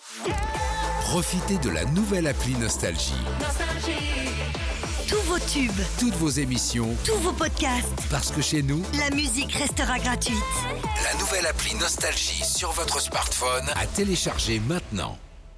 Profitez de la nouvelle appli Nostalgie. Tous vos tubes, Toutes vos émissions, tous vos podcasts, parce que chez nous, la musique restera gratuite. la nouvelle appli Nostalgie sur votre smartphone à télécharger maintenant.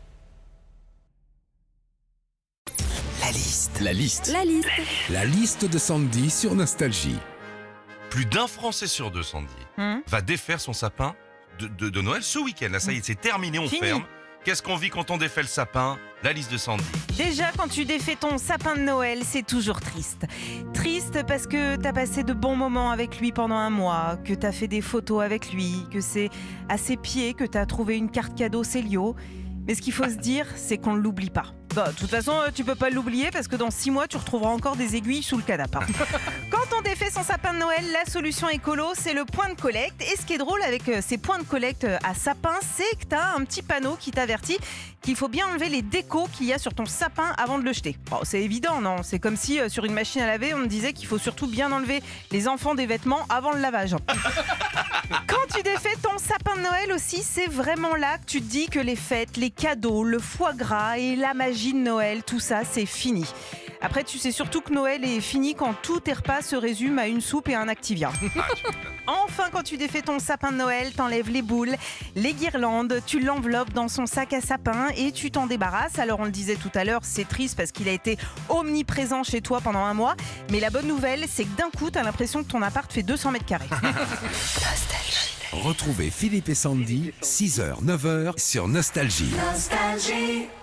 La liste La liste de Sandy sur Nostalgie. Plus d'un Français sur deux, Sandy, va défaire son sapin de Noël ce week-end. Là, ça y est, c'est terminé, on Fini. ferme. Qu'est-ce qu'on vit quand on défait le sapin? La liste de Sandy. Déjà, quand tu défais ton sapin de Noël, c'est toujours triste. Triste parce que t'as passé de bons moments avec lui pendant un mois, que t'as fait des photos avec lui, que c'est à ses pieds que t'as trouvé une carte cadeau Célio. Mais ce qu'il faut se dire, c'est qu'on ne l'oublie pas. Bah, de toute façon, tu peux pas l'oublier parce que dans 6 mois, tu retrouveras encore des aiguilles sous le canapé. Quand on défait son sapin de Noël, la solution écolo, c'est le point de collecte. Et ce qui est drôle avec ces points de collecte à sapin, c'est que t'as un petit panneau qui t'avertit qu'il faut bien enlever les décos qu'il y a sur ton sapin avant de le jeter. Bon, c'est évident, non? C'est comme si sur une machine à laver, on me disait qu'il faut surtout bien enlever les enfants des vêtements avant le lavage. Quand tu défais ton sapin de Noël aussi, c'est vraiment là que tu te dis que les fêtes, les cadeaux, le foie gras et la magie de Noël, tout ça, c'est fini. Après, tu sais surtout que Noël est fini quand tous tes repas se résument à une soupe et un Activia. Enfin, quand tu défais ton sapin de Noël, t'enlèves les boules, les guirlandes, tu l'enveloppes dans son sac à sapin et tu t'en débarrasses. Alors, on le disait tout à l'heure, c'est triste parce qu'il a été omniprésent chez toi pendant un mois. Mais la bonne nouvelle, c'est que d'un coup, t'as l'impression que ton appart fait 200 mètres carrés. Retrouvez Philippe et Sandy, 6h, 9h sur Nostalgie.